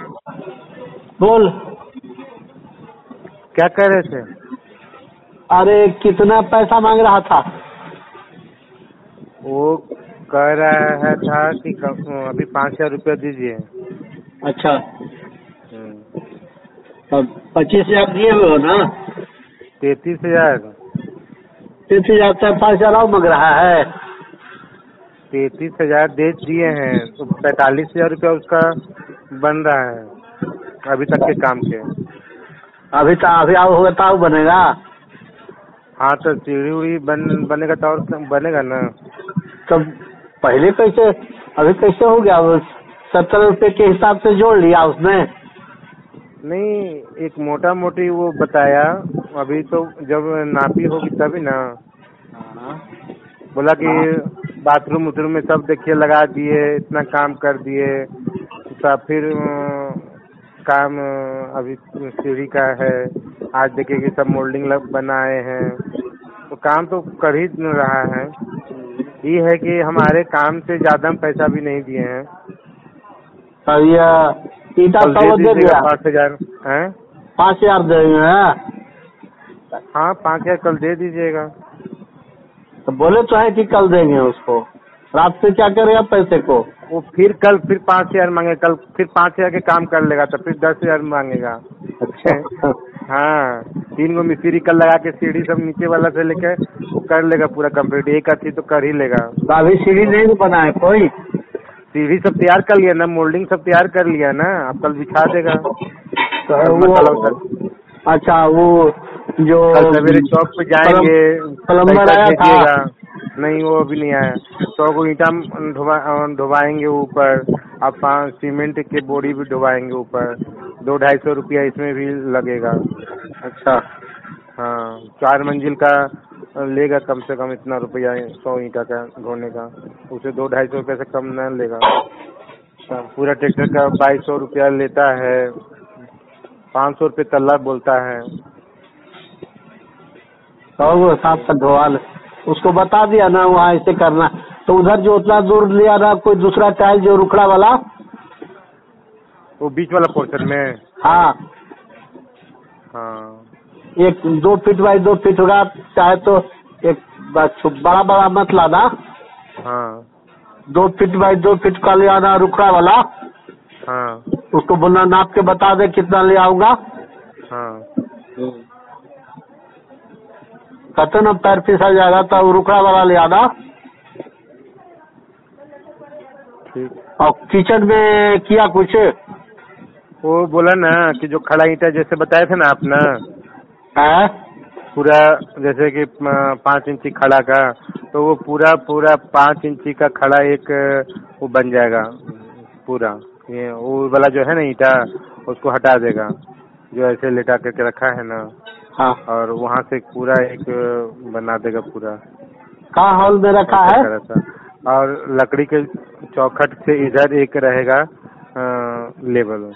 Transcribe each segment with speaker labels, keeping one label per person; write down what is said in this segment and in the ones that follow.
Speaker 1: बोल।
Speaker 2: क्या कह रहे थे?
Speaker 1: अरे कितना पैसा मांग रहा था?
Speaker 2: वो कह रहा था कि अभी 5,000 रुपया दीजिए।
Speaker 1: अच्छा, तब 25,000 दिए हुए हो ना?
Speaker 2: 33,000।
Speaker 1: 33,000 से 5,000 और मांग रहा है?
Speaker 2: 33,000 दे दिए हैं तो 45,000 रुपया उसका बन रहा है अभी तक के काम के।
Speaker 1: अभी आओ होगा तो बनेगा।
Speaker 2: हाँ तो सीढ़ी उड़ी बनेगा तो और बनेगा ना।
Speaker 1: तो पहले कैसे, अभी कैसे हो गया? 70 रुपए के हिसाब से जोड़ लिया उसने?
Speaker 2: नहीं, एक मोटा मोटी वो बताया। अभी तो जब नापी होगी तभी ना। बोला कि बाथरूम उथरूम में सब देखिए लगा दिए, इतना काम कर दिए। तो फिर काम अभी सीढ़ी का है। आज देखिए कि सब मोल्डिंग बनाए हैं तो काम तो कर ही रहा है। ये है कि हमारे काम से ज्यादा हम पैसा भी नहीं दिए हैं।
Speaker 1: अब ये ईटा
Speaker 2: कल दे
Speaker 1: सब दे
Speaker 2: दीजिएगा
Speaker 1: दिया?
Speaker 2: 5,000 है।
Speaker 1: 5,000 देंगे?
Speaker 2: हाँ 5,000 कल दे दीजिएगा।
Speaker 1: तो बोले तो है कि कल देंगे उसको। रात से क्या करेगा पैसे को?
Speaker 2: वो फिर 5,000 मांगे। कल फिर 5,000 के काम कर लेगा तो फिर 10,000 मांगेगा।
Speaker 1: अच्छा।
Speaker 2: हाँ 3 गो मिस्त्री कल लगा के सीढ़ी सब नीचे वाला से लेके वो कर लेगा पूरा कंप्लीट। एक अच्छी तो कर ही लेगा।
Speaker 1: तो अभी सीढ़ी नहीं बना है कोई?
Speaker 2: सीढ़ी सब तैयार कर लिया ना, मोल्डिंग सब तैयार कर लिया ना। अब कल बिछा देगा।
Speaker 1: तो
Speaker 2: मसाला
Speaker 1: वो, अच्छा वो जो
Speaker 2: कल सवेरे चौक पे जाएंगे,
Speaker 1: प्लम्बर
Speaker 2: पैसा
Speaker 1: आया था?
Speaker 2: भेजिएगा। नहीं वो अभी नहीं आया। 100 को ईंटा ढुवाएंगे ऊपर। अब सीमेंट के बोरी भी ढुवाएंगे ऊपर। 200-250 रुपया इसमें भी लगेगा।
Speaker 1: अच्छा।
Speaker 2: हाँ 4 मंजिल का लेगा कम से कम इतना रुपया 100 ईंटा का ढोने का। उसे 200-250 रुपये से कम न लेगा। पूरा ट्रैक्टर का 2,200 रुपया लेता है। 500 रुपये तल्ला बोलता है।
Speaker 1: तो वो साथ साथ ढोवा उसको बता दिया ना वहाँ ऐसे करना। तो उधर जो उतना दूर लिया ना कोई दूसरा टाइल जो रुखड़ा वाला,
Speaker 2: वो बीच वाला पोर्शन में।
Speaker 1: हाँ
Speaker 2: हाँ
Speaker 1: 2 फीट बाई 2 फीट होगा। चाहे तो एक बड़ा बड़ा मत लाना।
Speaker 2: हाँ
Speaker 1: 2 फीट बाई 2 फीट का ले आना रुखड़ा वाला।
Speaker 2: हाँ
Speaker 1: उसको बोलना नाप के बता दे कितना ले आऊंगा।
Speaker 2: हाँ
Speaker 1: कहते ना पैर फिसल जाएगा तो रुखड़ा वाला ले आना।
Speaker 2: ठीक।
Speaker 1: और किचन में किया कुछ?
Speaker 2: वो बोला ना कि जो खड़ा ईंटा जैसे बताए थे ना आप ना,
Speaker 1: है
Speaker 2: पूरा जैसे कि 5 इंची खड़ा का, तो वो पूरा 5 इंची का खड़ा एक वो बन जाएगा पूरा। ये वो वाला जो है ना ईंटा उसको हटा देगा जो ऐसे लेटा करके रखा है ना।
Speaker 1: हाँ।
Speaker 2: और वहाँ से पूरा एक बना देगा पूरा।
Speaker 1: कहाँ हॉल में रखा है?
Speaker 2: और लकड़ी के चौखट से इधर एक रहेगा लेवल।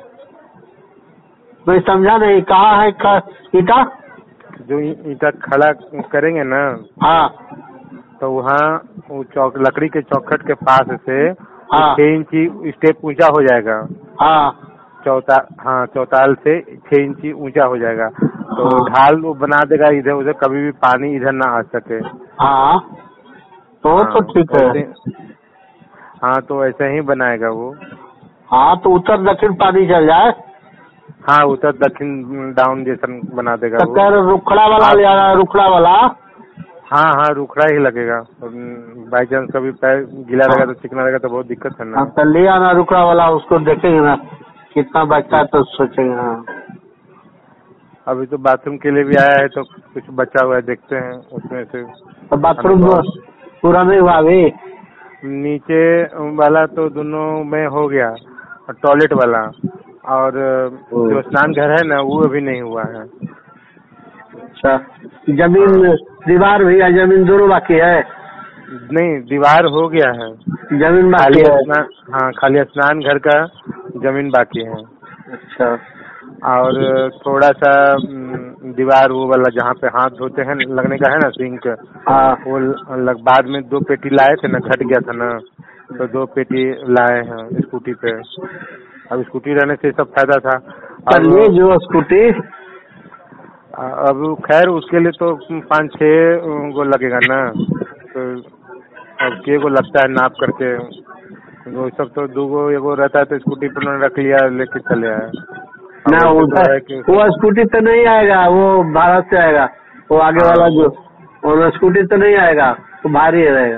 Speaker 1: मैं समझा नहीं, कहाँ है ईटा?
Speaker 2: जो ईंटा खड़ा करेंगे ना,
Speaker 1: हाँ
Speaker 2: तो वहाँ वो लकड़ी के चौखट के पास से
Speaker 1: हाँ
Speaker 2: 6 इंची स्टेप ऊंचा हो जाएगा।
Speaker 1: हाँ
Speaker 2: चौताल से 6 इंची ऊंचा हो जाएगा। तो ढाल वो बना देगा इधर उधर, कभी भी पानी इधर ना आ सके।
Speaker 1: हाँ तो ठीक है।
Speaker 2: हाँ तो ऐसे ही बनाएगा वो।
Speaker 1: हाँ तो उत्तर दक्षिण पानी चल जाए।
Speaker 2: हाँ उत्तर दक्षिण डाउन जैसा बना देगा
Speaker 1: तो कह रुखड़ा वाला ले आना, रुखड़ा वाला।
Speaker 2: हाँ रुखड़ा ही लगेगा। बाई चांस कभी पैर गीला रहेगा तो चिकना रहेगा तो बहुत दिक्कत है ना।
Speaker 1: तो ले आना रुखड़ा वाला, उसको देखेंगे ना कितना बचता है तो सोचेंगे। हाँ
Speaker 2: अभी तो बाथरूम के लिए भी आया है तो कुछ बचा हुआ है, देखते हैं उसमें से।
Speaker 1: तो बाथरूम पूरा नहीं हुआ अभी?
Speaker 2: नीचे वाला तो दोनों में हो गया और टॉयलेट वाला और जो स्नान घर है ना वो अभी नहीं हुआ है।
Speaker 1: अच्छा जमीन दीवार भी है, जमीन दोनों बाकी है?
Speaker 2: नहीं दीवार हो गया है,
Speaker 1: जमीन बाकी है।
Speaker 2: हाँ खाली स्नान घर का जमीन बाकी है।
Speaker 1: अच्छा।
Speaker 2: और थोड़ा सा दीवार वो वाला जहाँ पे हाथ धोते हैं लगने का है ना सिंक, वो बाद में 2 पेटी लाए थे ना, घट गया था ना, तो 2 पेटी लाए हैं स्कूटी पे। अब स्कूटी रहने से सब फायदा था।
Speaker 1: पर ये जो स्कूटी
Speaker 2: अब खैर उसके लिए तो 5-6 को लगेगा ना, तो अब के को लगता है नाप करके, वो सब तो 2 गो एगो रहता है तो स्कूटी पर उन्होंने रख लिया, लेके चले आए।
Speaker 1: ना उधर वो स्कूटी तो नहीं आएगा, वो भारत से आएगा, वो आगे वाला जो वो स्कूटी तो नहीं आएगा, वो भारी रहेगा।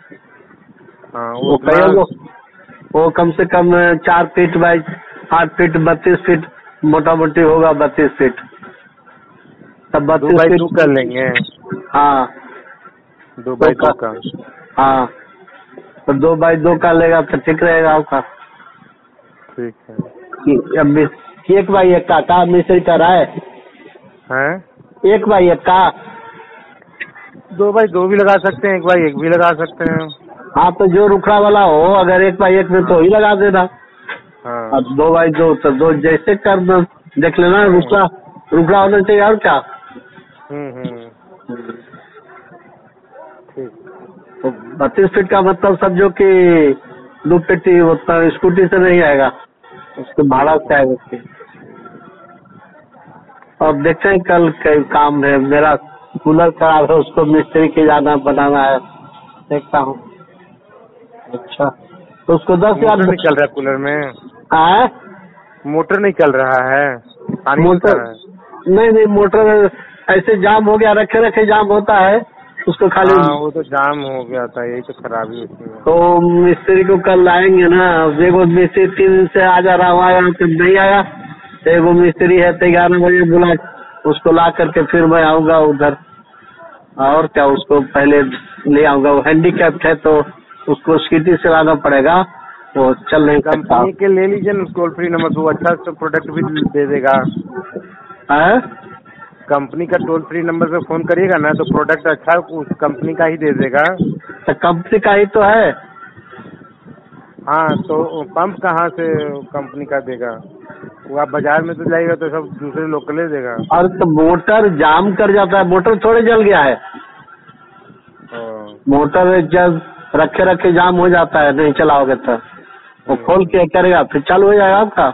Speaker 1: वो कम से कम 4 फीट बाई 8 फीट 32 फीट मोटा मोटी होगा, 32 फीट तब 32 फीट
Speaker 2: 2x2 कर लेंगे।
Speaker 1: हाँ
Speaker 2: 2x2 का।
Speaker 1: हाँ तो 2x2 का लेगा तो ठीक रहेगा आपका।
Speaker 2: ठीक है।
Speaker 1: अब 1x1 का मिस्त्री कर रहा है? 1x1 का
Speaker 2: 2x2 भी लगा सकते हैं, 1x1 भी लगा सकते हैं।
Speaker 1: हाँ तो जो रुखड़ा वाला हो, अगर 1x1 में तो ही लगा देना।
Speaker 2: हाँ
Speaker 1: 2x2 तो 2 जैसे कर दो, देख लेना रुखड़ा होना चाहिए और क्या।
Speaker 2: ठीक।
Speaker 1: तो 32 फीट का मतलब समझो कि 2 पेटी उतना स्कूटी से नहीं आएगा, उसके भाड़ा से आएगा उसके। और देखते हैं कल काम है, मेरा कूलर खराब है, उसको मिस्त्री के जाना बनाना है, देखता हूँ। अच्छा तो उसको 10,000
Speaker 2: नहीं चल रहा है कूलर में?
Speaker 1: मोटर
Speaker 2: नहीं चल रहा है, पानी
Speaker 1: मोटर नहीं मोटर ऐसे जाम हो गया, रखे जाम होता है उसको खाली।
Speaker 2: वो तो जाम हो गया था, यही तो खराबी होती है।
Speaker 1: तो मिस्त्री को कल लाएंगे ना, देखो मिस्त्री 3 दिन से आ जा रहा हुआ तो नहीं आया, एगो मिस्त्री है तो 11 बजे बुला, उसको ला करके फिर मैं आऊंगा उधर, और क्या उसको पहले ले आऊंगा। वो हैंडीकैप्ड है तो उसको स्कूटी से लाना पड़ेगा, वो चल नहीं सकता।
Speaker 2: कंपनी के ले लीजिए ना टोल फ्री नंबर, तो अच्छा तो प्रोडक्ट भी दे देगा। कंपनी का टोल फ्री नंबर पे फोन करिएगा ना तो प्रोडक्ट अच्छा उस कंपनी का ही दे देगा।
Speaker 1: तो कंपनी का ही तो है।
Speaker 2: हाँ तो पंप कहाँ से कंपनी का देगा? वो आप बाजार में तो जाएगा तो सब दूसरे लोकल देगा।
Speaker 1: और तो मोटर जाम कर जाता है, मोटर थोड़े जल गया है। मोटर जब रखे जाम हो जाता है, नहीं चलाओगे तो वो खोल के करेगा फिर चालू हो जाएगा आपका।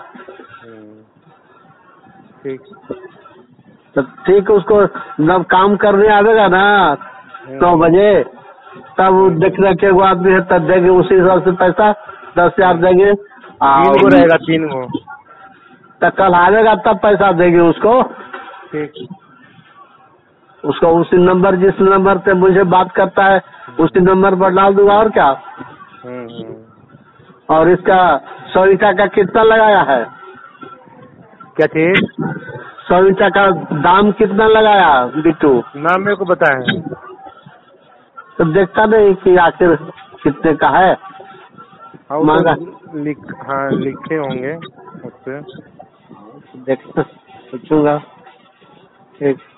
Speaker 2: ठीक
Speaker 1: तो ठीक, उसको जब काम करने आवेगा ना 9 बजे, तब देखने के वो आदमी है तब देंगे, उसी हिसाब से पैसा 10,000 देंगे।
Speaker 2: 3 गो रहेगा, 3 गो
Speaker 1: तो कल आवेगा तब पैसा देंगे उसको।
Speaker 2: ठीक।
Speaker 1: उसको उसी नंबर, जिस नंबर से मुझे बात करता है उसी नंबर पर डाल दूंगा, और क्या। और इसका 100 ईंटा का कितना लगाया है?
Speaker 2: क्या चीज?
Speaker 1: 100 ईंटा का दाम कितना लगाया बिट्टू?
Speaker 2: नाम मेरे को बताए।
Speaker 1: तो देखता नहीं कि आखिर कितने का है।
Speaker 2: मांगा लिखे होंगे उससे,
Speaker 1: देखता पूछूंगा। ठीक।